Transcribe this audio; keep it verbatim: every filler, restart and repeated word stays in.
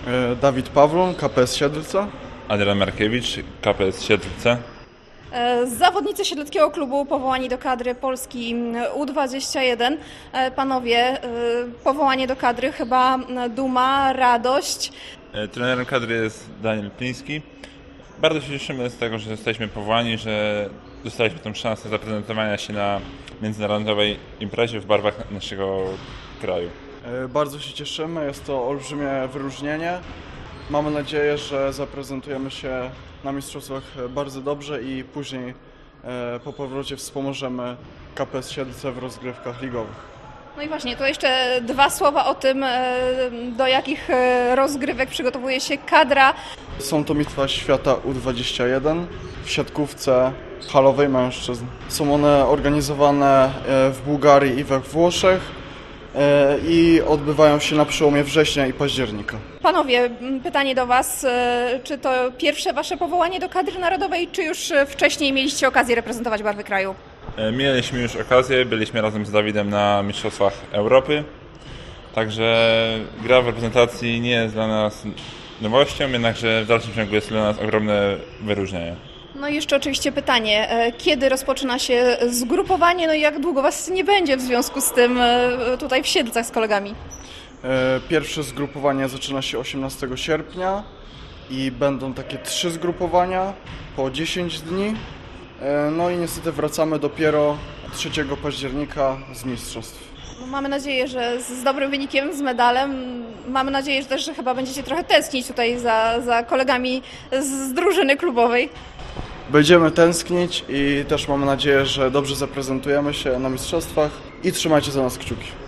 E, Dawid Pawlon, K P S Siedlce. Adrian Markiewicz, K P S Siedlce. E, Zawodnicy Siedleckiego Klubu powołani do kadry Polski U dwadzieścia jeden. E, Panowie, e, powołanie do kadry chyba duma, radość. E, Trenerem kadry jest Daniel Pliński. Bardzo się cieszymy z tego, że zostaliśmy powołani, że dostaliśmy tę szansę zaprezentowania się na międzynarodowej imprezie w barwach naszego kraju. E, Bardzo się cieszymy, jest to olbrzymie wyróżnienie. Mamy nadzieję, że zaprezentujemy się na mistrzostwach bardzo dobrze i później e, po powrocie wspomożemy K P S Siedlce w rozgrywkach ligowych. No i właśnie, to jeszcze dwa słowa o tym, e, do jakich e, rozgrywek przygotowuje się kadra. Są to Mistrzostwa Świata U dwadzieścia jeden w siatkówce halowej mężczyzn. Są one organizowane e, w Bułgarii i we Włoszech e, i odbywają się na przełomie września i października. Panowie, m, pytanie do Was, e, czy to pierwsze Wasze powołanie do kadry narodowej, czy już e, wcześniej mieliście okazję reprezentować barwy kraju? E, Mieliśmy już okazję, byliśmy razem z Dawidem na Mistrzostwach Europy, także gra w reprezentacji nie jest dla nas nowością, jednakże w dalszym ciągu jest dla nas ogromne wyróżnienie. No i jeszcze oczywiście pytanie, e, kiedy rozpoczyna się zgrupowanie, no i jak długo Was nie będzie w związku z tym e, tutaj w Siedlcach z kolegami? E, Pierwsze zgrupowanie zaczyna się osiemnastego sierpnia i będą takie trzy zgrupowania po dziesięć dni. E, No i niestety wracamy dopiero trzeciego października z mistrzostw. No, mamy nadzieję, że z, z dobrym wynikiem, z medalem. Mamy nadzieję, że też że chyba będziecie trochę tęsknić tutaj za, za kolegami z, z drużyny klubowej. Będziemy tęsknić i też mamy nadzieję, że dobrze zaprezentujemy się na mistrzostwach i trzymajcie za nas kciuki.